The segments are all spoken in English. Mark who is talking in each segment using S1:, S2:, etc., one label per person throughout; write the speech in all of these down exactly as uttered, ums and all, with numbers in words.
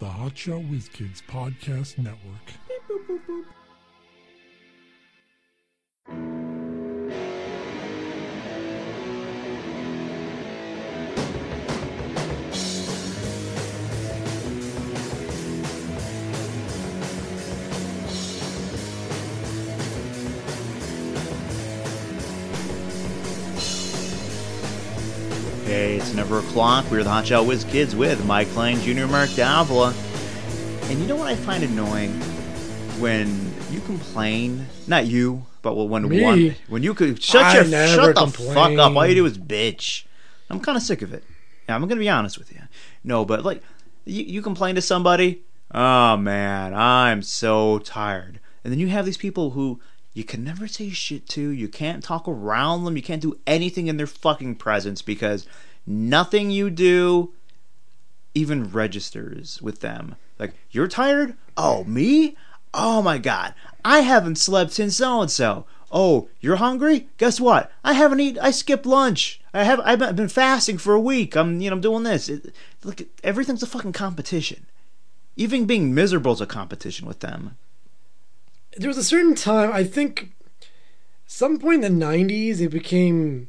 S1: the Hotshot Whiz Kids Podcast Network. Beep, boop, boop, boop.
S2: Hey, it's never o'clock. We're the Hotshot Whiz Kids with Mike Klein Junior Mark Davila. And you know what I find annoying? When you complain, not you, but when
S1: Me?
S2: one, when you could shut
S1: I
S2: your
S1: never
S2: shut the
S1: complain.
S2: fuck up. All you do is bitch. I'm kind of sick of it. Yeah, I'm gonna be honest with you. No, but like you, you complain to somebody. Oh man, I'm so tired. And then you have these people who you can never say shit to. You can't talk around them. You can't do anything in their fucking presence because nothing you do even registers with them. Like, you're tired? Oh, me? Oh my god. I haven't slept since so-and-so. Oh, you're hungry? Guess what? I haven't eaten. I skipped lunch. I have. I've been fasting for a week. I'm, you know, I'm doing this. It, look, everything's a fucking competition. Even being miserable is a competition with them.
S1: There was a certain time, I think, some point in the nineties, it became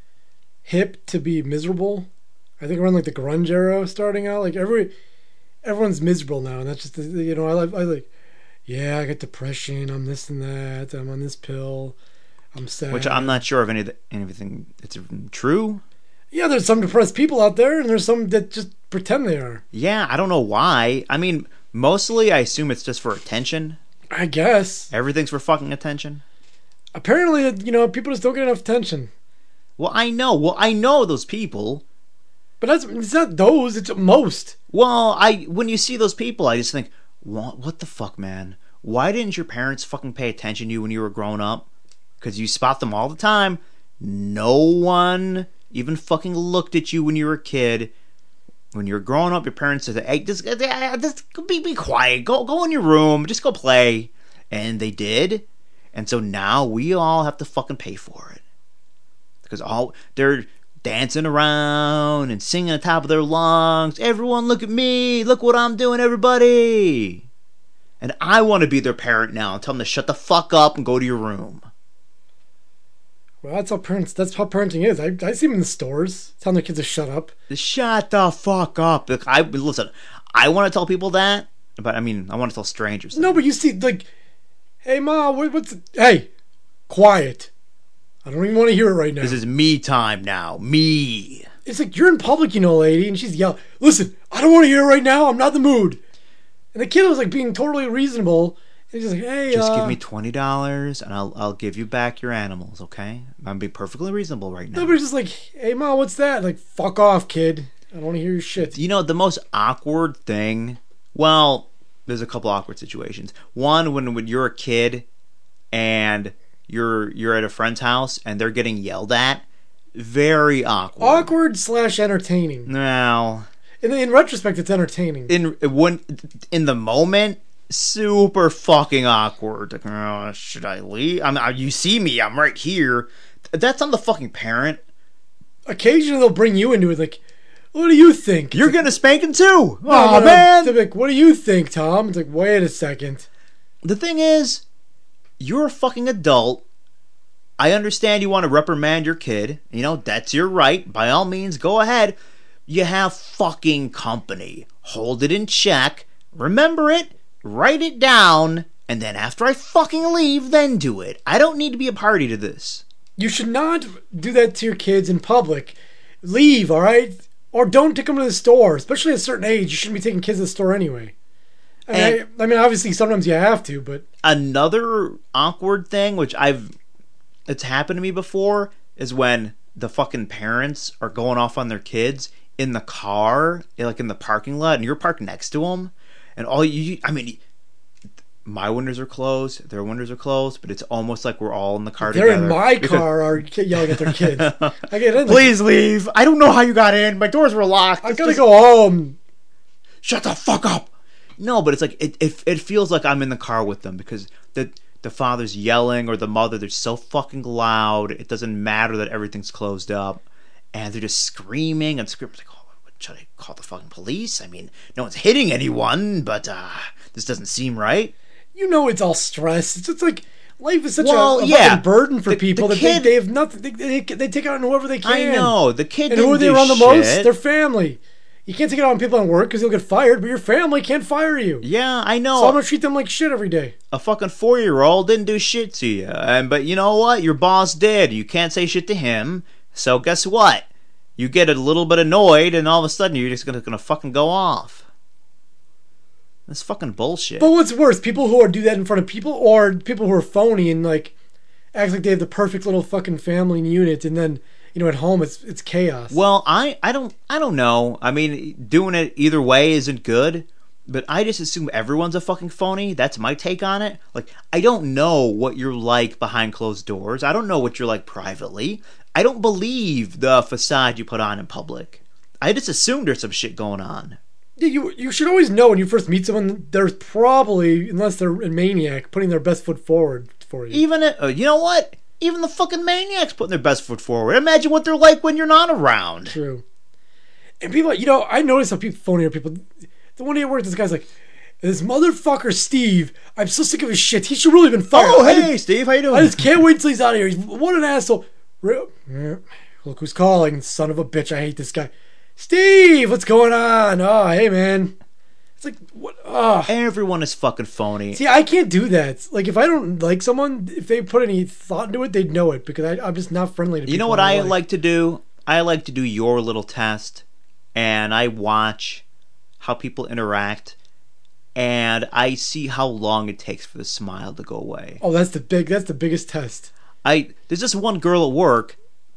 S1: hip to be miserable. I think around like the grunge era starting out, like every everyone's miserable now, and that's just, you know, I, I like, yeah, I got depression, I'm this and that, I'm on this pill, I'm sad.
S2: Which I'm not sure of any of the, anything that's true.
S1: Yeah, there's some depressed people out there, and there's some that just pretend they are.
S2: Yeah, I don't know why. I mean, mostly I assume it's just for attention.
S1: I guess.
S2: Everything's for fucking attention.
S1: Apparently, you know, people just don't get enough attention.
S2: Well, I know. Well, I know those people.
S1: But that's, it's not those, it's most.
S2: Well, I when you see those people, I just think, what, what the fuck, man? Why didn't your parents fucking pay attention to you when you were growing up? Because you spot them all the time. No one even fucking looked at you when you were a kid. When you were growing up, your parents said, hey, just, just be, be quiet. Go, go in your room. Just go play. And they did. And so now we all have to fucking pay for it. Because all they're dancing around and singing at the top of their lungs. Everyone look at me. Look what I'm doing, everybody. And I want to be their parent now and tell them to shut the fuck up and go to your room.
S1: Well, that's how parents. That's how parenting is. I, I see them in the stores telling their kids to shut up.
S2: Shut the fuck up. Look, I listen. I want to tell people that, but I mean, I want to tell strangers.
S1: No, but you see, like, hey, ma, what, what's? Hey, quiet. I don't even want to hear it right now.
S2: This is me time now. Me.
S1: It's like you're in public, you know, lady, and she's yelling. Listen, I don't want to hear it right now. I'm not in the mood. And the kid was like being totally reasonable. He's just like, hey,
S2: just
S1: uh,
S2: give me twenty dollars and I'll I'll give you back your animals, okay? I'm being perfectly reasonable right now.
S1: No, but it's just like, hey, ma, what's that? Like, fuck off, kid. I don't want to hear your shit.
S2: You know, the most awkward thing, well, there's a couple awkward situations. One, when, when you're a kid and you're you're at a friend's house and they're getting yelled at. Very awkward.
S1: Awkward slash entertaining.
S2: Well,
S1: in, in retrospect, it's entertaining.
S2: In when in the moment, super fucking awkward. Like, oh, should I leave? I mean, you see me, I'm right here. That's on the fucking parent.
S1: Occasionally, they'll bring you into it. Like, what do you think?
S2: You're gonna spank him too.
S1: No,
S2: Oh
S1: no, no.
S2: man.
S1: They're like, what do you think, Tom? It's like, wait a second.
S2: The thing is, you're a fucking adult. I understand you want to reprimand your kid. You know, that's your right. By all means, go ahead. You have fucking company. Hold it in check. Remember it. Write it down. And then after I fucking leave, then do it. I don't need to be a party to this.
S1: You should not do that to your kids in public. Leave, all right? Or don't take them to the store. Especially at a certain age, you shouldn't be taking kids to the store anyway. I mean,
S2: And
S1: I, I mean, obviously, sometimes you have to, but...
S2: Another awkward thing, which I've... It's happened to me before, is when the fucking parents are going off on their kids in the car, like in the parking lot, and you're parked next to them, and all you... I mean... My windows are closed, their windows are closed, but it's almost like we're all in the car
S1: They're
S2: together.
S1: in my
S2: because...
S1: car are yelling at their kids. I get in.
S2: Please leave. I don't know how you got in. My doors were locked.
S1: I
S2: It's
S1: gotta
S2: just...
S1: go home.
S2: Shut the fuck up. No, but it's like, it, it, it feels like I'm in the car with them because the, the father's yelling or the mother, they're so fucking loud. It doesn't matter that everything's closed up. And they're just screaming and screaming. Like, oh, should I call the fucking police? I mean, no one's hitting anyone, but uh, this doesn't seem right.
S1: You know it's all stress. It's just like life is such
S2: well,
S1: a, a
S2: yeah.
S1: fucking burden for
S2: the,
S1: people
S2: the
S1: that
S2: kid,
S1: they, they have nothing. They, they, they take it on whoever they can.
S2: I know. The kid
S1: and
S2: didn't
S1: who are they
S2: do
S1: around the
S2: shit.
S1: most? Their family. You can't take it on people at work because you'll get fired, but your family can't fire you.
S2: Yeah, I know.
S1: So I'm gonna treat them like shit every day.
S2: A fucking four-year-old didn't do shit to you, and but you know what? Your boss did. You can't say shit to him. So guess what? You get a little bit annoyed, and all of a sudden you're just gonna gonna fucking go off. That's fucking bullshit.
S1: But what's worse, people who are do that in front of people, or people who are phony and like act like they have the perfect little fucking family unit, and then you know at home it's it's chaos.
S2: Well, I I don't I don't know. I mean, doing it either way isn't good. But I just assume everyone's a fucking phony. That's my take on it. Like, I don't know what you're like behind closed doors. I don't know what you're like privately. I don't believe the facade you put on in public. I just assume there's some shit going on.
S1: Yeah, you you should always know when you first meet someone, there's probably, unless they're a maniac, putting their best foot forward for you.
S2: Even, uh, you know what? Even the fucking maniacs putting their best foot forward. Imagine what they're like when you're not around.
S1: True. And people, you know, I notice how people phony are people. The one day at work, this guy's like, this motherfucker Steve, I'm so sick of his shit. He should really have been fired.
S2: Oh,
S1: I
S2: hey,
S1: just,
S2: Steve, how you doing?
S1: I just can't wait until he's out of here. He's, what an asshole. Look who's calling. Son of a bitch, I hate this guy. Steve, what's going on? Oh, hey, man. It's like, what? Oh.
S2: Everyone is fucking phony.
S1: See, I can't do that. Like, if I don't like someone, if they put any thought into it, they'd know it, because I, I'm just not friendly to people.
S2: You know what
S1: in
S2: I
S1: life.
S2: like to do? I like to do your little test, and I watch how people interact, and I see how long it takes for the smile to go away.
S1: Oh, that's the big. That's the biggest test.
S2: I there's this one girl at work,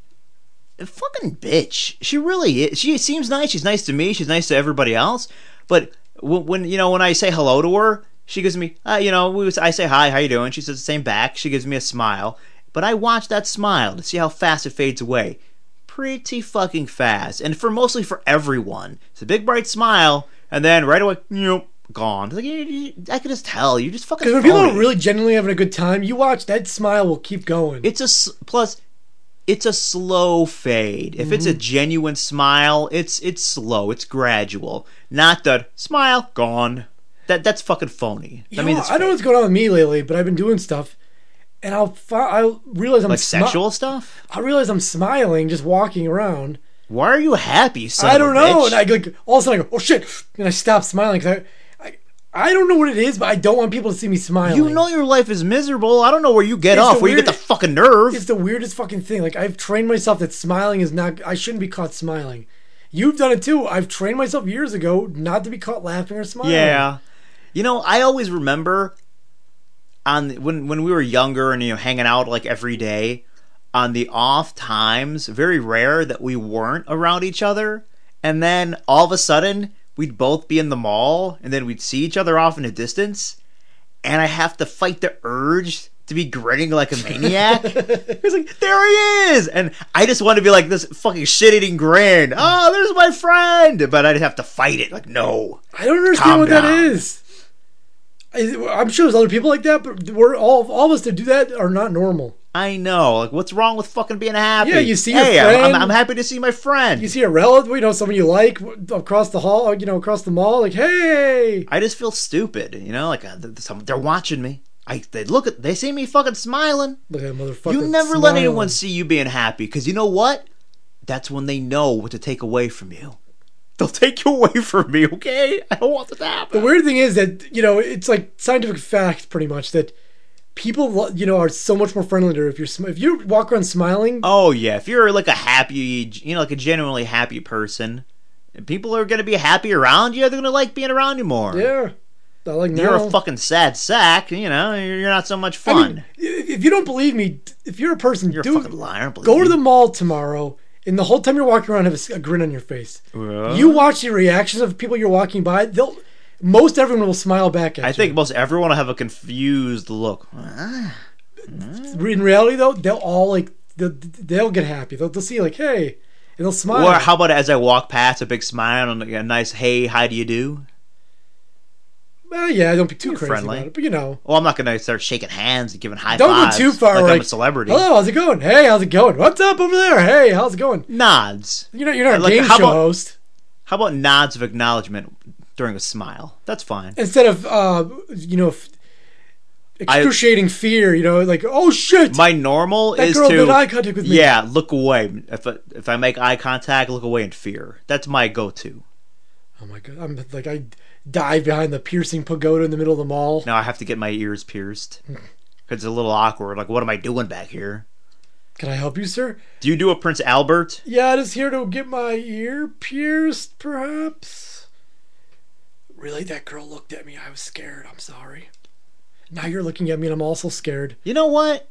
S2: a fucking bitch. She really is. She seems nice. She's nice to me. She's nice to everybody else. But when, when you know when I say hello to her, she gives me, uh, you know, we was, I say hi, how you doing? She says the same back. She gives me a smile. But I watch that smile to see how fast it fades away. Pretty fucking fast, and for mostly for everyone. It's a big bright smile, and then right away, nope, gone. Like, you, you, I can just tell you just fucking.
S1: Because when people are really genuinely having a good time, you watch that smile will keep going.
S2: It's a plus. It's a slow fade. If mm-hmm. it's a genuine smile, it's it's slow. It's gradual. Not the smile gone. That that's fucking phony.
S1: You
S2: I mean,
S1: know, I don't know what's going on with me lately, but I've been doing stuff. And I'll I'll realize I'm
S2: like
S1: smi-
S2: sexual stuff.
S1: I realize I'm smiling just walking around.
S2: Why are you happy? Son
S1: I don't
S2: of a
S1: know,
S2: bitch?
S1: and I like all of a sudden I go, oh shit, and I stop smiling because I, I I don't know what it is, but I don't want people to see me smiling.
S2: You know your life is miserable. I don't know where you get
S1: It's
S2: off,
S1: the
S2: where you
S1: weird-
S2: get the fucking nerve.
S1: It's the weirdest fucking thing. Like I've trained myself that smiling is not. I shouldn't be caught smiling. You've done it too. I've trained myself years ago not to be caught laughing or smiling.
S2: Yeah, you know I always remember. On when when we were younger and you know hanging out like every day, on the off times, very rare that we weren't around each other, and then all of a sudden we'd both be in the mall, and then we'd see each other off in a distance, and I have to fight the urge to be grinning like a maniac. It's like, there he is, and I just want to be like this fucking shit-eating grin. Oh, there's my friend, but I'd have to fight it. Like, no,
S1: I don't understand
S2: Calm
S1: what
S2: down.
S1: that is. I, I'm sure there's other people like that, but we're all all of us that do that are not normal.
S2: I know. Like, what's wrong with fucking being happy?
S1: Yeah, you see your
S2: hey, I'm-
S1: friend.
S2: I'm, I'm happy to see my friend.
S1: You see a relative, you know, someone you like across the hall, you know, across the mall, like, hey.
S2: I just feel stupid, you know. Like uh, th- some, they're watching me. I they look at they see me fucking smiling.
S1: Look at that motherfucker.
S2: You never let
S1: smiling.
S2: anyone see you being happy, because you know what? That's when they know what to take away from you. They'll take you away from me, okay? I don't want that to happen.
S1: The weird thing is that, you know, it's like scientific fact pretty much that people, you know, are so much more friendlier if you're sm- if you walk around smiling.
S2: Oh yeah, if you're like a happy, you know, like a genuinely happy person, people are gonna be happy around you. They're gonna like being around you more.
S1: Yeah. Not like
S2: You're
S1: now.
S2: a fucking sad sack, you know. You're not so much fun.
S1: I mean, if you don't believe me, if you're a person,
S2: You're
S1: do,
S2: a fucking liar. I don't believe
S1: go to
S2: you.
S1: the mall tomorrow, and the whole time you're walking around, have a, s- a grin on your face.
S2: Well,
S1: You watch the reactions of people you're walking by. They'll most everyone will smile back at
S2: I
S1: you.
S2: think most everyone will have a confused look.
S1: In reality, though, they'll all like they'll, they'll get happy. They'll, they'll see like, hey, and they'll smile.
S2: Or how about as I walk past, a big smile and a nice hey, how do you do?
S1: Well, yeah, don't be too
S2: You're
S1: crazy
S2: friendly.
S1: about it, but you know,
S2: Well, I'm not going to start shaking hands and giving high
S1: don't
S2: fives.
S1: go too far.
S2: Like
S1: Like,
S2: I'm a celebrity.
S1: hello, how's it going? Hey, how's it going? What's up over there? Hey, how's it going?
S2: Nods.
S1: You know, you're not a
S2: Like,
S1: game
S2: how
S1: show
S2: about-
S1: host.
S2: How about nods of acknowledgement during a smile? That's fine.
S1: Instead of, uh, you know, f- excruciating I, fear, you know, like, oh shit!
S2: My normal
S1: that
S2: is
S1: girl
S2: to...
S1: did eye contact with me.
S2: Yeah, look away. If I, if I make eye contact, look away in fear. That's my go-to.
S1: Oh my god. I'm like, I dive behind the piercing pagoda in the middle of the mall.
S2: Now I have to get my ears pierced. Because it's a little awkward. Like, what am I doing back here?
S1: Can I help you, sir?
S2: Do you do a Prince Albert?
S1: Yeah, just here to get my ear pierced, perhaps. Really? That girl looked at me. I was scared. I'm sorry. Now you're looking at me and I'm also scared.
S2: You know what?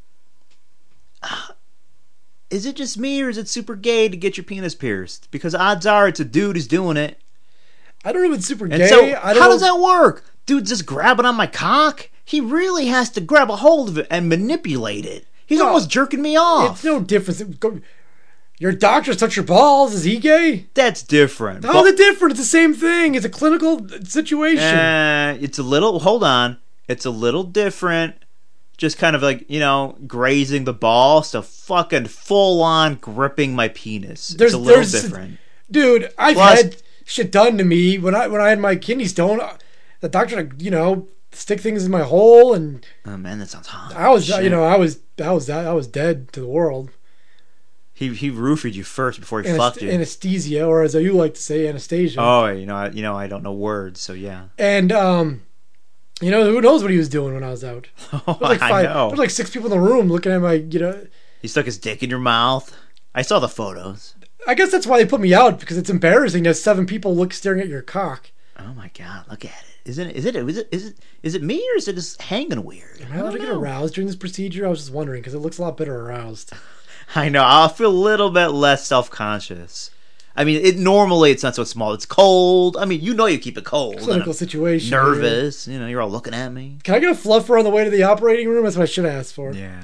S2: Uh, is it just me or is it super gay to get your penis pierced? Because odds are it's a dude who's doing it.
S1: I don't know if it's super
S2: and
S1: gay.
S2: So,
S1: I don't
S2: how
S1: know.
S2: does that work? Dude's just grabbing on my cock? He really has to grab a hold of it and manipulate it. He's
S1: well,
S2: almost jerking me off.
S1: It's no difference. Your doctors touch your balls. Is he gay?
S2: That's different.
S1: How's but, it different? It's the same thing. It's a clinical situation.
S2: Uh, it's a little... Hold on. It's a little different. Just kind of like, you know, grazing the ball. So fucking full-on gripping my penis.
S1: There's,
S2: it's a little
S1: there's,
S2: different.
S1: Dude, I've Plus, had shit done to me when I when I had my kidney stone. The doctor, you know... stick things in my hole, and
S2: oh man, that sounds hot.
S1: I was,
S2: Shit.
S1: you know, I was, I was, I was dead to the world.
S2: He he roofied you first before he
S1: Anest-
S2: fucked you.
S1: Anesthesia, or as you like to say, Anastasia.
S2: Oh, you know, I, you know, I don't know words, so yeah.
S1: And um, you know, who knows what he was doing when I was out?
S2: Oh,
S1: there was like five,
S2: I know.
S1: There was like six people in the room looking at my, you know.
S2: He stuck his dick in your mouth. I saw the photos.
S1: I guess that's why they put me out, because it's embarrassing to have seven people look staring at your cock.
S2: Oh my god, look at it. Isn't it, is it, is it, is it, is it me or is it just hanging weird?
S1: Am I allowed to get aroused during this procedure? I was just wondering, because it looks a lot better aroused.
S2: I know, I'll feel a little bit less self-conscious. I mean, it normally it's not so small. It's cold. I mean, you know you keep it cold.
S1: Clinical situation.
S2: Nervous. Here. You know, you're all looking at me.
S1: Can I get a fluffer on the way to the operating room? That's what I should have asked for.
S2: Yeah.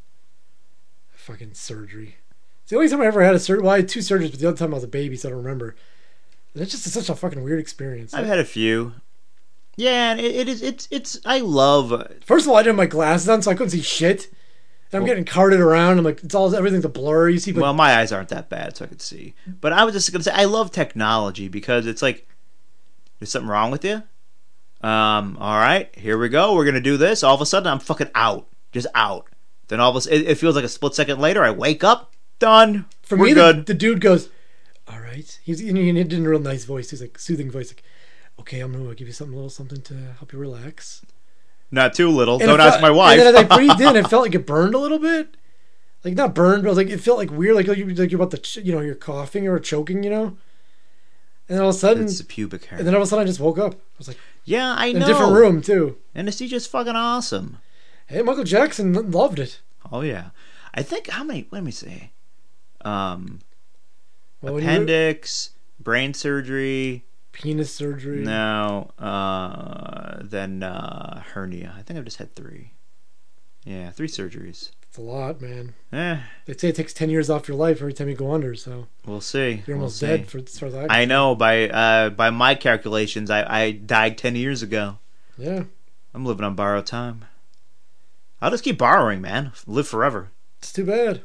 S1: Fucking surgery. It's the only time I ever had a surgery. Well, I had two surgeries, but the other time I was a baby, so I don't remember. And it's just such a fucking weird experience.
S2: I've had a few. Yeah, and it, it is. It's. It's. I love.
S1: First of all, I didn't have my glasses on, so I couldn't see shit. And I'm well, getting carted around. I'm like, it's all everything's a blur. You see. But,
S2: well, my eyes aren't that bad, so I could see. But I was just gonna say, I love technology because it's like, there's something wrong with you. Um. All right, here we go. We're gonna do this. All of a sudden, I'm fucking out. Just out. Then all of a sudden, it, it feels like a split second later. I wake up. Done.
S1: For
S2: We're
S1: me,
S2: good.
S1: The, the dude goes, all right. He's he did a real nice voice. He's like soothing voice, like. Okay, I'm gonna give you something, a little something to help you relax.
S2: Not too little.
S1: And
S2: Don't
S1: felt,
S2: ask my wife.
S1: And then as I breathed in, it felt like it burned a little bit, like not burned, but it, was like, it felt like weird, like, like you're like you're about to, you know, you're coughing or choking, you know. And then all of a sudden,
S2: it's the pubic hair.
S1: And then all of a sudden, I just woke up. I was like,
S2: yeah, I
S1: in
S2: know.
S1: a different room too.
S2: Anesthesia's fucking awesome.
S1: Hey, Michael Jackson loved it.
S2: Oh yeah, I think how many? Let me see. Um,
S1: well,
S2: appendix, brain surgery.
S1: Penis surgery.
S2: No, uh, then uh, hernia. I think I've just had three. Yeah, three surgeries.
S1: It's a lot, man.
S2: Eh.
S1: They say it takes ten years off your life every time you go under, so
S2: we'll see.
S1: You're almost
S2: we'll
S1: dead
S2: see.
S1: for as far as I
S2: I know by uh, by my calculations, I, I died ten years ago.
S1: Yeah,
S2: I'm living on borrowed time. I'll just keep borrowing, man. Live forever.
S1: It's too bad.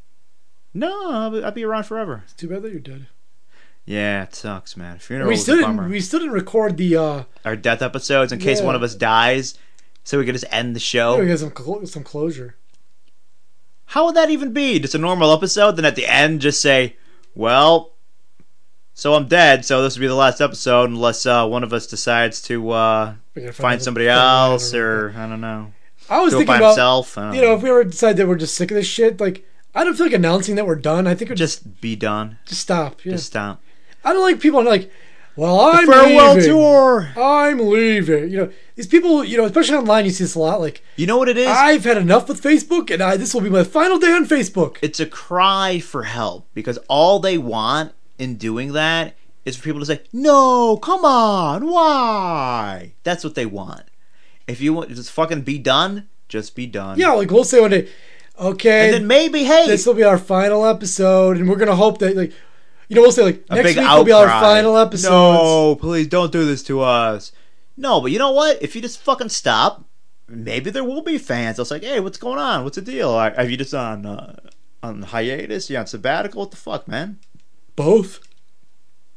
S2: No, I'll be, I'll be around forever.
S1: It's too bad that you're dead.
S2: Yeah, it sucks, man. Funeral
S1: we
S2: was
S1: still
S2: a
S1: didn't.
S2: bummer.
S1: We still didn't record the uh,
S2: our death episodes in case
S1: yeah.
S2: one of us dies, so we could just end the show.
S1: Yeah, we got some cl- some closure.
S2: How would that even be? Just a normal episode, then at the end just say, "Well, so I'm dead, so this will be the last episode unless uh, one of us decides to uh, find, find somebody else, or I don't know."
S1: I was
S2: do
S1: thinking
S2: it by
S1: about
S2: himself. I don't
S1: you know, if we ever decide that we're just sick of this shit, like I don't feel like announcing that we're done. I think we're
S2: just,
S1: just
S2: be done.
S1: Just stop. Yeah.
S2: Just stop.
S1: I don't like people like, well, I'm
S2: the farewell
S1: leaving.
S2: tour.
S1: I'm leaving. You know, these people. You know, especially online, you see this a lot. Like,
S2: you know what it is?
S1: I've had enough with Facebook, and I, this will be my final day on Facebook.
S2: It's a cry for help because all they want in doing that is for people to say, "No, come on, why?" That's what they want. If you want to just fucking be done, just be done.
S1: Yeah, like we'll say one day, okay,
S2: and then maybe, hey,
S1: this will be our final episode, and we're gonna hope that, like, you know, we'll say like
S2: a
S1: next
S2: big
S1: week
S2: outcry.
S1: will be our final episode.
S2: No, please don't do this to us. No, but you know what? If you just fucking stop, maybe there will be fans. They'll say, "Hey, what's going on? What's the deal? Are you just on uh, on hiatus? You on sabbatical? What the fuck, man?"
S1: Both.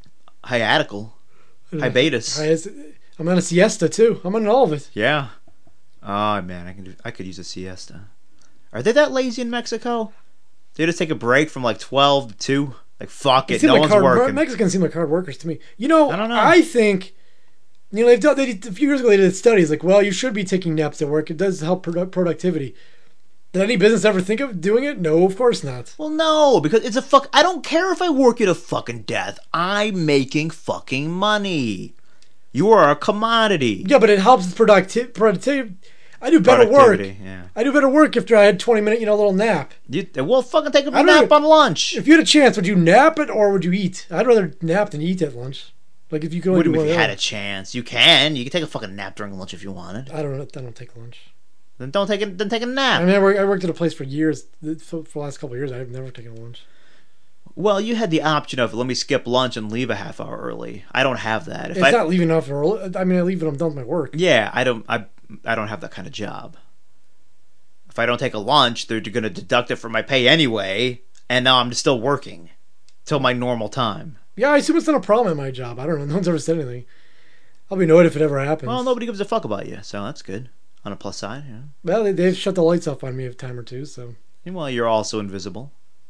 S2: hiatical, hiatus.
S1: I'm on a siesta too. I'm on all of it.
S2: Yeah. Oh man, I can do. I could use a siesta. Are they that lazy in Mexico? They just take a break from like twelve to two. Like fuck it, no
S1: like
S2: one's
S1: hard,
S2: working.
S1: Mexicans seem like hard workers to me. You know,
S2: I don't know.
S1: I think. You know, they've done, they, a few years ago they did studies like, well, you should be taking naps at work. It does help produ- productivity. Did any business ever think of doing it? No, of course not.
S2: Well, no, because it's a fuck. I don't care if I work you to fucking death. I'm making fucking money. You are a commodity.
S1: Yeah, but it helps with producti- productivity. I do better work.
S2: Yeah.
S1: I do better work after I had twenty minute, you know, little nap.
S2: You, well, fucking take a nap on lunch.
S1: If you had a chance, would you nap it or would you eat? I'd rather nap than eat at lunch. Like if you could.
S2: What do you mean if you had a chance? You can. You can take a fucking nap during lunch if you wanted.
S1: I don't. I don't take lunch.
S2: Then don't take it. Then take a nap.
S1: I mean, I, work, I worked at a place for years. For, for the last couple of years, I've never taken a lunch.
S2: Well, you had the option of let me skip lunch and leave a half hour early. I don't have that.
S1: If it's I, not leaving off early. I mean, I leave when I'm done with my work.
S2: Yeah, I don't. I I don't have that kind of job. If I don't take a lunch, they're going to deduct it from my pay anyway, and now I'm still working till my normal time.
S1: Yeah, I assume it's not a problem at my job. I don't know. No one's ever said anything. I'll be annoyed if it ever happens.
S2: Well, nobody gives a fuck about you, so that's good. On a plus side, yeah.
S1: Well, they, they've shut the lights off on me a time or two, so.
S2: Well, you're also invisible.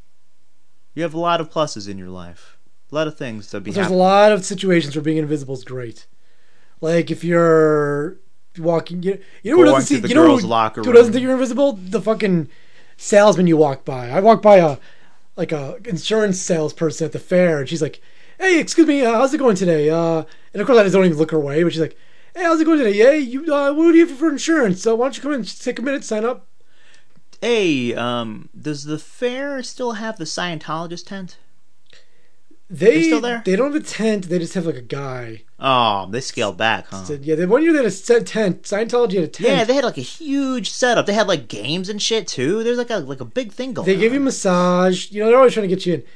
S2: You have a lot of pluses in your life. A lot of things to be
S1: There's
S2: happy.
S1: a lot of situations where being invisible is great. Like if you're walking, you, you know who doesn't see,
S2: the
S1: you know
S2: girls'
S1: who,
S2: locker
S1: who
S2: room.
S1: doesn't think you're invisible? The fucking salesman you walk by. I walked by a like a insurance salesperson at the fair, and she's like, "Hey, excuse me, uh, how's it going today?" Uh, and of course I just don't even look her way, but she's like, "Hey, how's it going today? Yeah, you, uh, what do you have for insurance? So why don't you come in, just take a minute, sign up."
S2: Hey, um, does the fair still have the Scientologist tent?
S1: They
S2: still there?
S1: They don't have a tent. They just have like a guy.
S2: Oh, they scaled back, huh?
S1: So, yeah, they, one year they had a set tent. Scientology had a tent.
S2: Yeah, they had like a huge setup. They had like games and shit too. There's like a like a big thing going.
S1: They
S2: on.
S1: give you a massage. You know, they're always trying to get you in.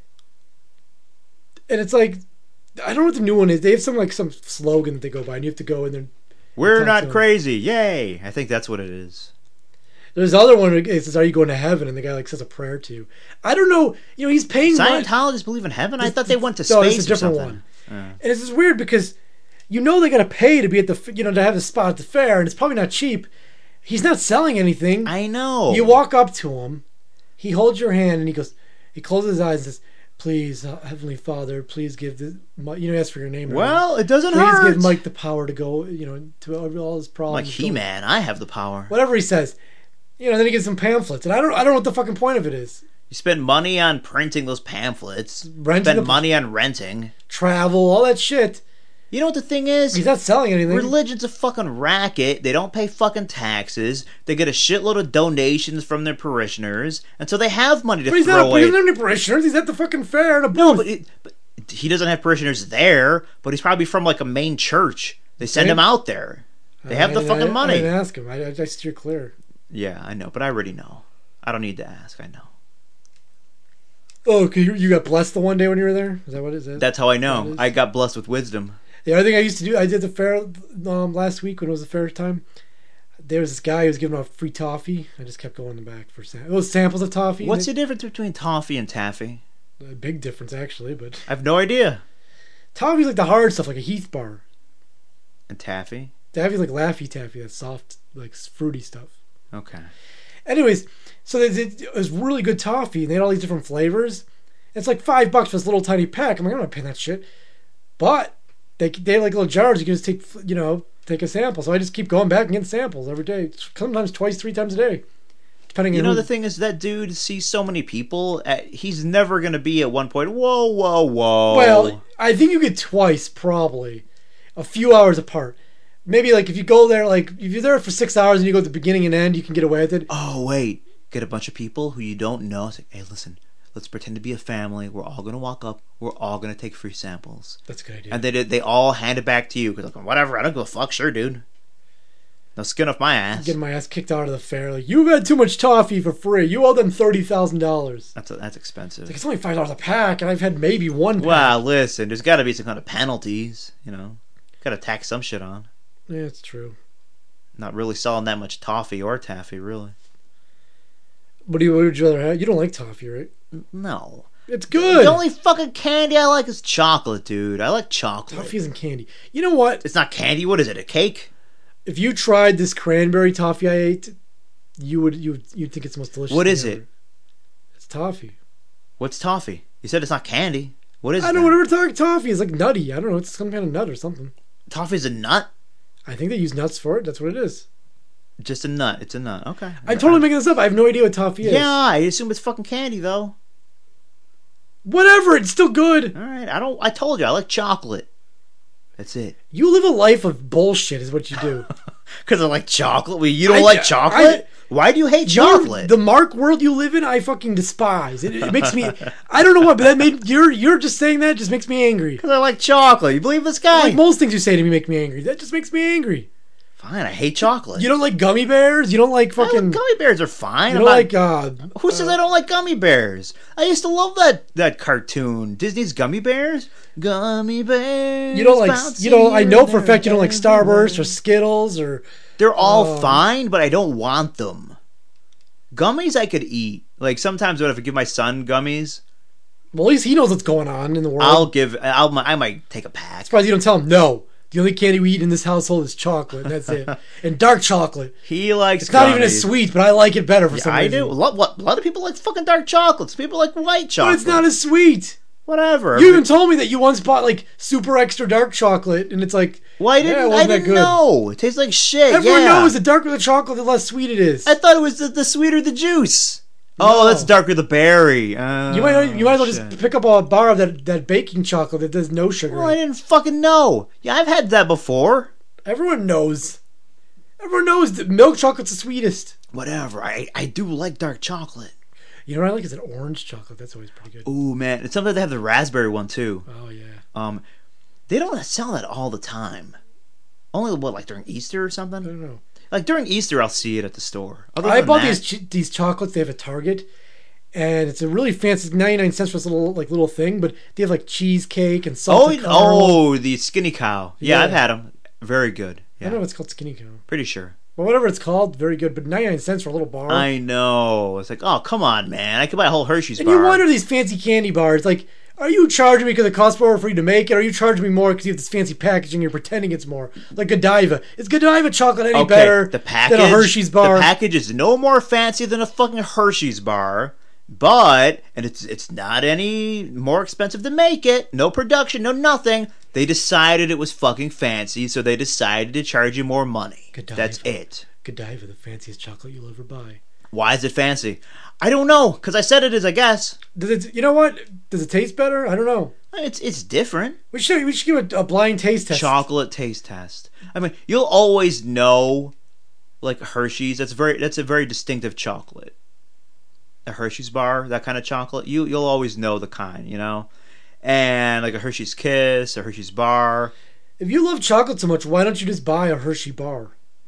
S1: And it's like, I don't know what the new one is. They have some like some slogan that they go by, and you have to go in there.
S2: We're not crazy, yay! I think that's what it is.
S1: There's the other one that says, "Are you going to heaven?" And the guy like says a prayer to you. I don't know. You know, he's paying.
S2: Scientologists
S1: money.
S2: believe in heaven. I thought they went to
S1: no,
S2: space
S1: it's a different
S2: or something.
S1: one.
S2: Uh.
S1: And it's just weird because you know they got to pay to be at the you know to have the spot at the fair, and it's probably not cheap. He's not selling anything.
S2: I know.
S1: You walk up to him, he holds your hand, and he goes. He closes his eyes and says, "Please, uh, Heavenly Father, please give the you know ask for your name."
S2: Well, it doesn't
S1: please
S2: hurt.
S1: Please give Mike the power to go. You know to all his problems.
S2: Like He-Man, I have the power.
S1: Whatever he says. You know, then he gets some pamphlets, and I don't, I don't know what the fucking point of it is.
S2: You spend money on printing those pamphlets.
S1: Renting
S2: spend
S1: the,
S2: money on renting.
S1: Travel, all that shit.
S2: You know what the thing is?
S1: He's not selling anything.
S2: Religion's a fucking racket. They don't pay fucking taxes. They get a shitload of donations from their parishioners, and so they have money to
S1: but he's
S2: throw
S1: not,
S2: away.
S1: He doesn't have any parishioners. He's at the fucking fair in a booth.
S2: No, but, it, but he doesn't have parishioners there. But he's probably from like a main church. They send him out there. They have
S1: I,
S2: the fucking
S1: I,
S2: money.
S1: I didn't ask him. I, I, I steer clear.
S2: Yeah, I know, but I already know. I don't need to ask. I know.
S1: Oh, okay. You, you got blessed the one day when you were there? Is that what it is?
S2: That's how I know. I got blessed with wisdom.
S1: Yeah, I think I used to do. I did the fair um, last week when it was the fair time. There was this guy who was giving out free toffee. I just kept going in the back for samples. It was samples of toffee.
S2: What's the difference between toffee and taffy?
S1: A big difference, actually, but
S2: I have no idea.
S1: Toffee's like the hard stuff, like a Heath bar.
S2: And taffy?
S1: Taffy's like Laffy Taffy, that soft, like fruity stuff.
S2: Okay.
S1: Anyways, so it was really good toffee, and they had all these different flavors. It's like five bucks for this little tiny pack. I'm like, I'm not paying that shit. But they they have like little jars. You can just take, you know, take a sample. So I just keep going back and getting samples every day. Sometimes twice, three times a day, depending.
S2: You
S1: on
S2: know,
S1: who...
S2: the thing is, that dude sees so many people. At, he's never going to be at one point. Whoa, whoa, whoa.
S1: Well, I think you get twice, probably, a few hours apart. Maybe like if you go there, like if you're there for six hours and you go at the beginning and end, you can get away with it.
S2: Oh wait, get a bunch of people who you don't know. Say, hey, listen, let's pretend to be a family. We're all gonna walk up. We're all gonna take free samples.
S1: That's a good idea.
S2: And they they all hand it back to you because like whatever. I don't give a fuck. Sure, dude. No skin off my ass.
S1: Getting my ass kicked out of the fair. Like you've had too much toffee for free. You owe them thirty thousand dollars.
S2: That's a, that's expensive.
S1: It's, like, it's only five dollars a pack, and I've had maybe one. Pack.
S2: Well, listen, there's got to be some kind of penalties. You know, got to tack some shit on.
S1: Yeah, it's true.
S2: Not really selling that much toffee or taffy, really.
S1: What do you? What would you rather have? You don't like toffee, right?
S2: No.
S1: It's good.
S2: The only fucking candy I like is chocolate, dude. I like chocolate.
S1: Toffee isn't candy. You know what?
S2: It's not candy. What is it? A cake?
S1: If you tried this cranberry toffee I ate, you would you you'd think it's the most delicious.
S2: What
S1: thing
S2: is
S1: ever.
S2: it?
S1: It's toffee.
S2: What's toffee? You said it's not candy. What is it?
S1: I don't know. Whatever talking toffee is like nutty. I don't know. It's some kind of nut or something.
S2: Toffee's a nut?
S1: I think they use nuts for it. That's what it is.
S2: Just a nut. It's a nut. Okay.
S1: I'm totally making this up. I have no idea what toffee is.
S2: Yeah, I assume it's fucking candy though.
S1: Whatever. It's still good.
S2: All right. I don't. I told you I like chocolate. That's it.
S1: You live a life of bullshit, is what you do.
S2: Because I like chocolate. Well, you don't
S1: I-
S2: like chocolate?
S1: I-
S2: Why do you hate
S1: You're-
S2: chocolate?
S1: The Mark world you live in, I fucking despise. It, it makes me. I don't know what, but that made you're you're just saying that just makes me angry.
S2: Because I like chocolate. You believe this guy?
S1: Like most things you say to me make me angry. That just makes me angry.
S2: Fine. I hate chocolate.
S1: You don't like gummy bears. You don't like
S2: I like
S1: fucking.
S2: gummy bears are fine.
S1: You
S2: I'm
S1: don't
S2: not-
S1: like. Uh,
S2: Who says I don't like gummy bears? I used to love that that cartoon, Disney's Gummy Bears. Gummy bears.
S1: you don't like. You know. I know for a
S2: bouncing
S1: fact you don't like
S2: everywhere.
S1: Starburst or Skittles or.
S2: They're all
S1: Um,
S2: fine, but I don't want them. Gummies I could eat. Like sometimes, what if I give my son gummies?
S1: Well, at least he knows what's going on in the world.
S2: I'll give. I'll. I might take a pack.
S1: Surprised you don't tell him no. The only candy we eat in this household is chocolate, and that's it. And dark chocolate.
S2: He likes.
S1: It's not even as
S2: gummies.
S1: sweet, but I like it better for
S2: Yeah,
S1: some
S2: I
S1: reason.
S2: do. A lot, what, a lot of people like fucking dark chocolates. People like white
S1: But
S2: chocolate.
S1: it's not as sweet.
S2: Whatever.
S1: You even told me that you once bought like super extra dark chocolate, and it's like,
S2: Well, I
S1: yeah,
S2: didn't.
S1: it
S2: I
S1: wasn't that
S2: didn't
S1: good.
S2: know. It tastes like shit.
S1: Everyone
S2: yeah.
S1: knows the darker the chocolate, the less sweet it is.
S2: I thought it was the, the sweeter the juice. Oh,
S1: No.
S2: that's darker the berry. Oh,
S1: you might you might as well
S2: shit.
S1: just pick up a bar of that, that baking chocolate that does no sugar.
S2: Well,
S1: in
S2: I
S1: it.
S2: didn't fucking know. Yeah, I've had that before.
S1: Everyone knows. Everyone knows that milk chocolate's the sweetest.
S2: Whatever. I I do like dark chocolate.
S1: You know what I like is an orange chocolate. That's always pretty good.
S2: Ooh, man. And sometimes they have the raspberry one too.
S1: Oh yeah.
S2: Um, they don't sell that all the time. Only what, like during Easter or
S1: I
S2: something?
S1: don't know.
S2: Like during Easter, I'll see it at the store. Other
S1: I
S2: than
S1: bought
S2: that-
S1: these ch- these chocolates. They have at Target, and it's a really fancy ninety-nine cents for this little like little thing. But they have like cheesecake and
S2: Oh,
S1: salted caramel.
S2: oh, the skinny cow. Yeah,
S1: Yeah.
S2: I've had them. Very good.
S1: I don't know
S2: Yeah,
S1: if it's called Skinny Cow,
S2: pretty sure.
S1: but whatever it's called, very good. But ninety-nine cents for a little bar.
S2: I know. It's like, oh, come on, man. I could buy a whole Hershey's
S1: and
S2: bar.
S1: you wonder these fancy candy bars, like, are you charging me because it costs more for you to make it? Or are you charging me more because you have this fancy packaging and you're pretending it's more? Like Godiva. Is Godiva chocolate any
S2: okay,
S1: better
S2: the package,
S1: than a Hershey's bar?
S2: The package is no more fancy than a fucking Hershey's bar, but and it's it's not any more expensive to make it. No production, no nothing. They decided it was fucking fancy, so they decided to charge you more money.
S1: Godiva.
S2: That's it.
S1: Godiva, the fanciest chocolate you'll ever buy.
S2: Why is it fancy? I don't know, because I said it is, I guess.
S1: Does it? You know what? Does it taste better? I don't know.
S2: It's it's different.
S1: We should we should give it a blind taste test.
S2: Chocolate taste test. I mean, you'll always know, like Hershey's. That's very that's a very distinctive chocolate. A Hershey's bar, that kind of chocolate. You you'll always know the kind, you know. And like a Hershey's Kiss, a Hershey's bar.
S1: If you love chocolate so much, why don't you just buy a Hershey bar?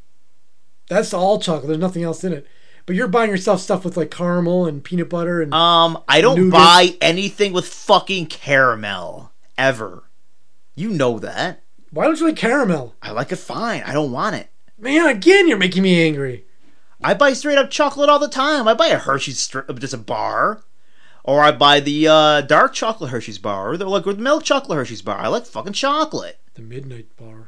S1: That's all chocolate. There's nothing else in it. But you're buying yourself stuff with like caramel and peanut butter and
S2: Um, I don't
S1: Nougat.
S2: buy anything with fucking caramel ever. You know that.
S1: why don't you like caramel?
S2: I like it fine. I don't want it.
S1: Man, again, you're making me angry.
S2: I buy straight up chocolate all the time. I buy a Hershey's stri- just a bar, or I buy the uh, dark chocolate Hershey's bar, or the like with milk chocolate Hershey's bar. I like fucking chocolate.
S1: The midnight bar.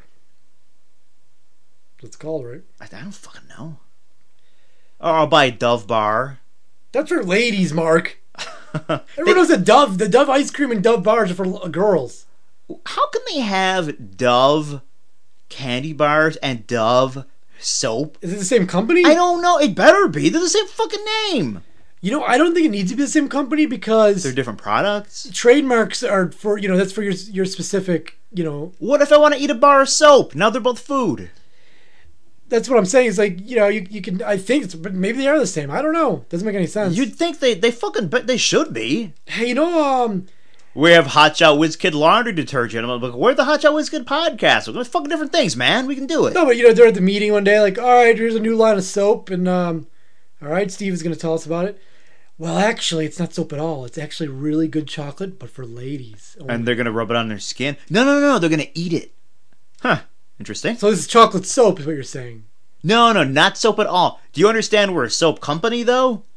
S1: That's called, right?
S2: I, I don't fucking know. Or I'll buy a Dove bar.
S1: That's for ladies, Mark.
S2: They-
S1: Everyone knows the Dove. The Dove ice cream and Dove bars are for l- girls.
S2: how can they have Dove candy bars and Dove soap?
S1: Is it the same company?
S2: I don't know. It better be. They're the same fucking name.
S1: You know, I don't think it needs to be the same company because
S2: They're different products.
S1: trademarks are for, you know, that's for your your specific, you know,
S2: What if I want to eat a bar of soap? Now they're both food.
S1: that's what I'm saying. Is like, you know, you, you can, I think it's, but maybe they are the same. I don't know. Doesn't make any sense.
S2: You'd think they they fucking but they should be.
S1: Hey, you know, um,
S2: We have Hot Shot Whiz Kid laundry detergent. I'm like, we're the Hot Shot Whiz Kid podcast. We're doing fucking different things, man. We can do it.
S1: no, but you know, they're at the meeting one day, like, all right, here's a new line of soap, and um, all right, Steve is going to tell us about it. Well, actually, it's not soap at all. It's actually really good chocolate, but for ladies. only.
S2: And they're gonna rub it on their skin. No, no, no. They're gonna eat it. Huh. Interesting.
S1: So this is chocolate soap, is what you're saying.
S2: No, no, not soap at all. Do you understand we're a soap company, though?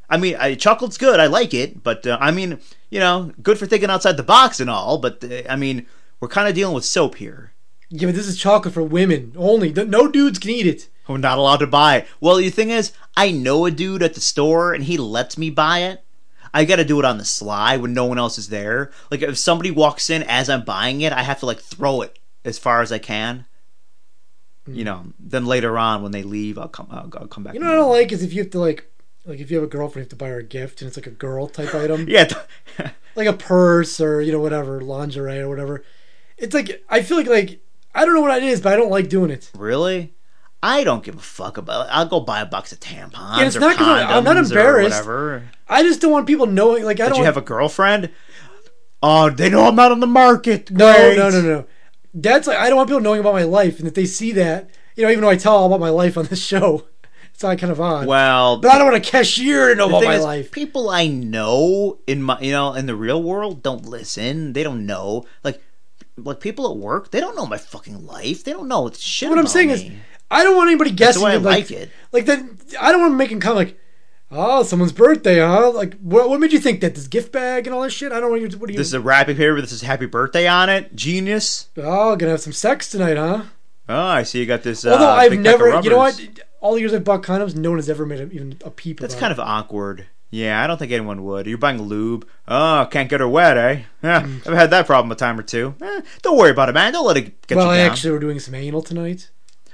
S2: I mean, I, chocolate's good. I like it, but uh, I mean, you know, good for thinking outside the box and all. But uh, I mean, we're kind of dealing with soap here.
S1: Yeah, but this is chocolate for women only. No dudes can eat it.
S2: We're not allowed to buy it. Well, the thing is, I know a dude at the store, and he lets me buy it. I got to do it on the sly when no one else is there. Like, if somebody walks in as I'm buying it, I have to, like, throw it as far as I can. Mm. You know, then later on when they leave, I'll come I'll, I'll come back.
S1: You know what I don't like is if you have to, like, like if you have a girlfriend, you have to buy her a gift, and it's like a girl type item.
S2: Yeah.
S1: Like a purse or, you know, whatever, lingerie or whatever. It's like, I feel like, like, I don't know what it is, but I don't like doing it.
S2: Really? I don't give a fuck about it. I'll go buy a box of tampons
S1: yeah, it's
S2: or
S1: not
S2: condoms
S1: I'm not embarrassed.
S2: Or whatever.
S1: I just don't want people knowing. Like, I
S2: Did
S1: don't.
S2: you have a girlfriend? Oh, they know I'm not on the market.
S1: No,
S2: Great.
S1: no, no, no. That's like I don't want people knowing about my life, and if they see that, you know, even though I tell all about my life on this show, it's not kind of odd.
S2: Well,
S1: but I don't want a cashier to know about my
S2: is,
S1: life.
S2: People I know in my, you know, in the real world don't listen. They don't know. Like, like people at work, they don't know my fucking life. They don't know shit.
S1: What
S2: about
S1: I'm saying
S2: me.
S1: is, I don't want anybody guessing.
S2: That's the way I
S1: like,
S2: like it.
S1: Like that, I don't want to make them come like, oh, someone's birthday, huh? Like, what, what made you think that? This gift bag and all that shit? I don't want you. What do you?
S2: This is a wrapping paper. This is happy birthday on it. Genius.
S1: Oh, gonna have some sex tonight, huh?
S2: Oh, I see. You got this. Uh,
S1: Although I've
S2: big
S1: never,
S2: pack of
S1: you know what?
S2: rubbers.
S1: All the years I've bought condoms, no one has ever made a, even a peep.
S2: That's
S1: about
S2: kind
S1: it.
S2: of awkward. Yeah, I don't think anyone would. You're buying lube. Oh, can't get her wet, eh? Yeah,
S1: Mm.
S2: I've had that problem a time or two. Eh, don't worry about it, man. Don't let it get
S1: well,
S2: you
S1: I
S2: down.
S1: actually, we're doing some anal tonight.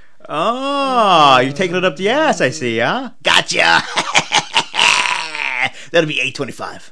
S2: Oh, you're taking it up the ass, I see, huh? Gotcha! That'll be eight twenty-five.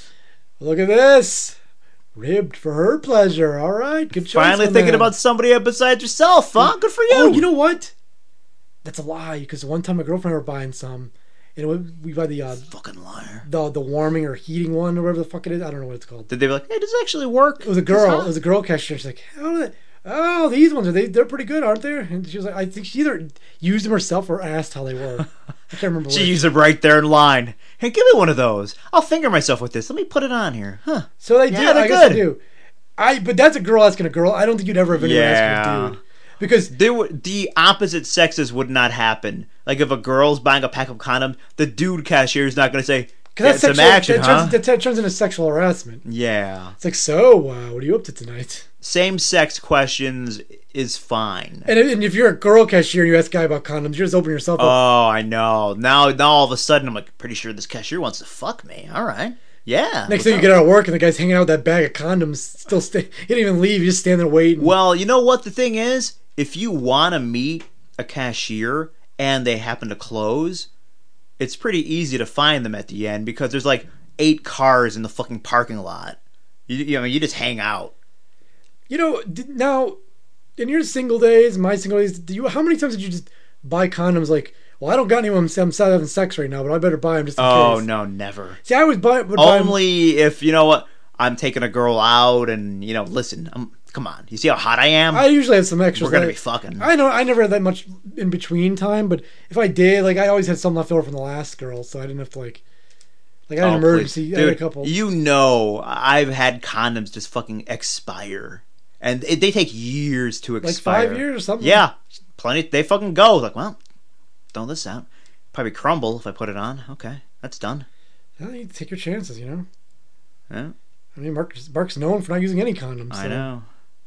S1: Look at this. Ribbed for her pleasure. All right, good choice.
S2: Finally
S1: my
S2: thinking
S1: man.
S2: about somebody besides yourself, huh? Good for you.
S1: Oh, you know what? That's a lie, because one time my girlfriend and I were buying some, and we, we buy the uh,
S2: fucking liar.
S1: The the warming or heating one or whatever the fuck it is. I don't know what it's called.
S2: Did they be like, hey, does it actually work?
S1: It was a girl. It was a girl cashier. She's like, how do they? Oh, these ones are they? They're pretty good, aren't they? And she was like, I think she either used them herself or asked how they were. I can't remember.
S2: She
S1: which.
S2: used them right there in line. Hey, give me one of those. I'll finger myself with this. Let me put it on here, huh?
S1: So they
S2: yeah,
S1: do. I guess
S2: good.
S1: they do. I but that's a girl asking a girl. I don't think you'd ever have anyone
S2: yeah.
S1: asking a dude. Because
S2: there were, the opposite sexes would not happen. Like if a girl's buying a pack of condoms, the dude cashier is not going to say, "Get some
S1: sexual,
S2: action,
S1: that,
S2: huh?"
S1: turns, that turns into sexual harassment.
S2: Yeah.
S1: It's like, so uh, what are you up to tonight?
S2: Same-sex questions is fine.
S1: And, and if you're a girl cashier and you ask a guy about condoms, you just open yourself up.
S2: Oh, I know. Now, now all of a sudden, I'm like, pretty sure this cashier wants to fuck me. All right. Yeah.
S1: Next thing you get out of work and the guy's hanging out with that bag of condoms, still stay. He didn't even leave. You just stand there waiting.
S2: Well, you know what the thing is? If you want to meet a cashier and they happen to close, it's pretty easy to find them at the end because there's like eight cars in the fucking parking lot. You, you know, you just hang out.
S1: You know, now in your single days, my single days, do you? How many times did you just buy condoms? Like, well, I don't got anyone. I'm having sex right now, but I better buy them just in
S2: oh,
S1: case.
S2: Oh no, never.
S1: See, I would buy. Would buy
S2: Only them. If you know what, I'm taking a girl out, and you know, listen, I'm. Come on, you see how hot I am?
S1: I usually have some extras.
S2: We're gonna
S1: like,
S2: be fucking.
S1: I know. I never had that much in between time, but if I did, like, I always had some left over from the last girl, so I didn't have to like. Like I had
S2: oh,
S1: an emergency.
S2: Dude,
S1: I had a couple.
S2: You know, I've had condoms just fucking expire, and it, they take years to expire.
S1: Like five years or something.
S2: Yeah, plenty. They fucking go. Like, well, throw this out. Probably crumble if I put it on. Okay, that's done.
S1: Yeah, you take your chances, you know.
S2: Yeah.
S1: I mean, Mark's Mark's known for not using any condoms.
S2: I
S1: so.
S2: know.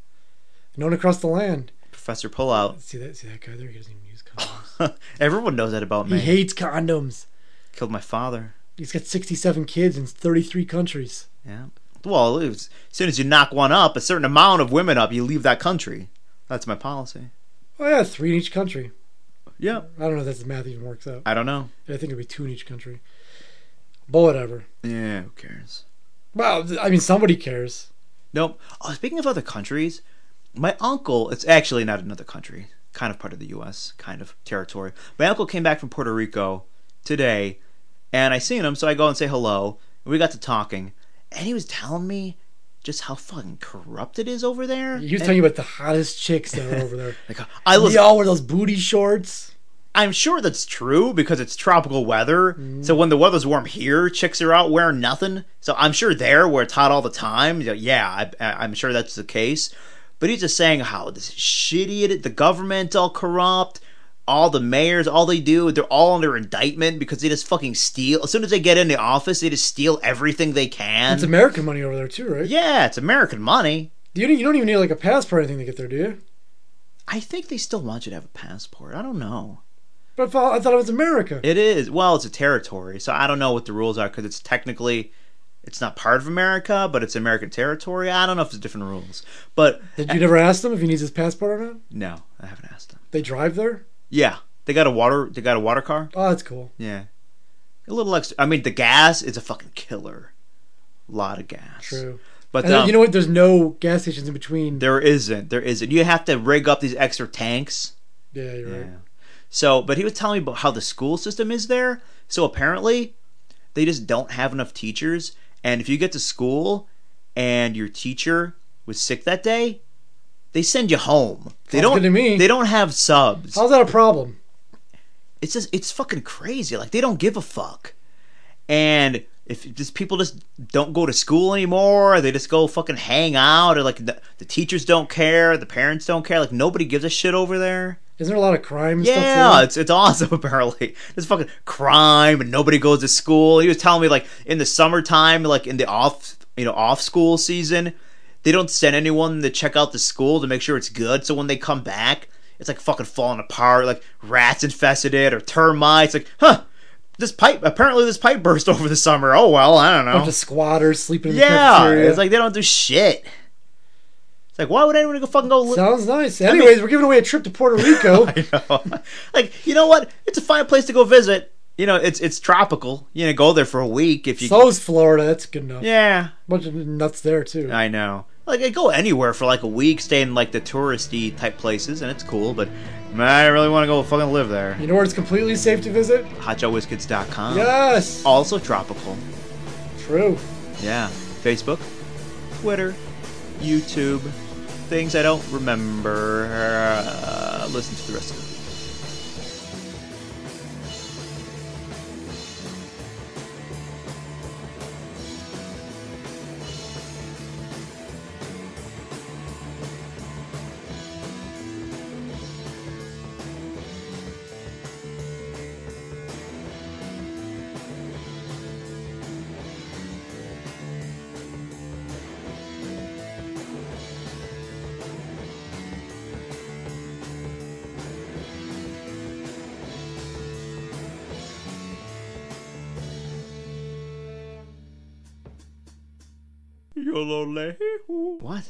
S1: Known across the land.
S2: Professor Pullout.
S1: See that? See that guy there? He doesn't even use condoms.
S2: Everyone knows that about me.
S1: He hates condoms.
S2: Killed my father.
S1: He's got sixty-seven kids in thirty-three countries.
S2: Yeah. Well, as soon as you knock one up, a certain amount of women up, you leave that country. That's my policy.
S1: Oh yeah, three in each country.
S2: Yeah.
S1: I don't know if that's the math even works out.
S2: I don't know.
S1: I think it'd be two in each country. But whatever.
S2: Yeah, who cares?
S1: Well, I mean, somebody cares.
S2: Nope. Oh, speaking of other countries, my uncle, it's actually not another country, kind of part of the U S, kind of territory. My uncle came back from Puerto Rico today, and I seen him, so I go and say hello, and we got to talking, and he was telling me just how fucking corrupt it is over there.
S1: He was
S2: and,
S1: telling you about the hottest chicks that are over there.
S2: like, I was,
S1: they all wear those booty shorts.
S2: I'm sure that's true because it's tropical weather. Mm. So when the weather's warm here, chicks are out wearing nothing. So I'm sure there, where it's hot all the time, yeah, I, I'm sure that's the case. But he's just saying how this shitty it is, the government's all corrupt. all the mayors, all they do, they're all under indictment because they just fucking steal. As soon as they get in the office, they just steal everything they can.
S1: It's American money over there too, right?
S2: Yeah, it's American money.
S1: You don't, you don't even need like a passport or anything to get there, do you?
S2: I think they still want you to have a passport. I don't know.
S1: But I thought, I thought it was America.
S2: It is. Well, it's a territory, so I don't know what the rules are because it's technically, it's not part of America, but it's American territory. I don't know if there's different rules. But
S1: Did you never ask them if he needs his passport or not?
S2: no, I haven't asked them.
S1: They drive there?
S2: Yeah, they got a water. They got a water car.
S1: Oh, that's cool.
S2: Yeah, a little extra. I mean, the gas is a fucking killer. A lot of gas.
S1: True.
S2: But
S1: And then,
S2: um,
S1: you know what? There's no gas stations in between.
S2: there isn't. There isn't. You have to rig up these extra tanks.
S1: Yeah, you're right.
S2: Yeah. So, but he was telling me about how the school system is there. So apparently, they just don't have enough teachers. And if you get to school and your teacher was sick that day, they send you home. They
S1: Sounds
S2: don't.
S1: good to me.
S2: They don't have subs.
S1: How's that a problem?
S2: It's just it's fucking crazy. Like they don't give a fuck. And if just people just don't go to school anymore, they just go fucking hang out, or like the, the teachers don't care, the parents don't care. Like nobody gives a shit over there.
S1: Isn't there a lot of crime and
S2: Yeah,
S1: stuff?
S2: it's it's awesome. Apparently, there's fucking crime and nobody goes to school. He was telling me like in the summertime, like in the off you know off school season, they don't send anyone to check out the school to make sure it's good. So when they come back, it's like fucking falling apart. Like rats infested it or termites. Like huh, this pipe apparently this pipe burst over the summer. Oh well, I don't
S1: A
S2: know.
S1: bunch of squatters sleeping in the
S2: Yeah,
S1: cafeteria.
S2: it's like they don't do shit. It's like, why would anyone go fucking go? Li-
S1: Sounds nice. Anyways, we're giving away a trip to Puerto Rico.
S2: I know. Like, you know what? It's a fine place to go visit. You know, it's it's tropical. You know, go there for a week if you.
S1: So's Florida. That's good enough.
S2: Yeah,
S1: Bunch of nuts there too.
S2: I know. Like, I go anywhere for like a week, stay in like the touristy type places, and it's cool. But man, I really want to go fucking live there.
S1: You know where it's completely safe to visit?
S2: hot shot whiz kids dot com.
S1: Yes.
S2: Also tropical.
S1: True.
S2: Yeah. Facebook, Twitter, YouTube. Things I don't remember. Uh, listen to the rest of it. What?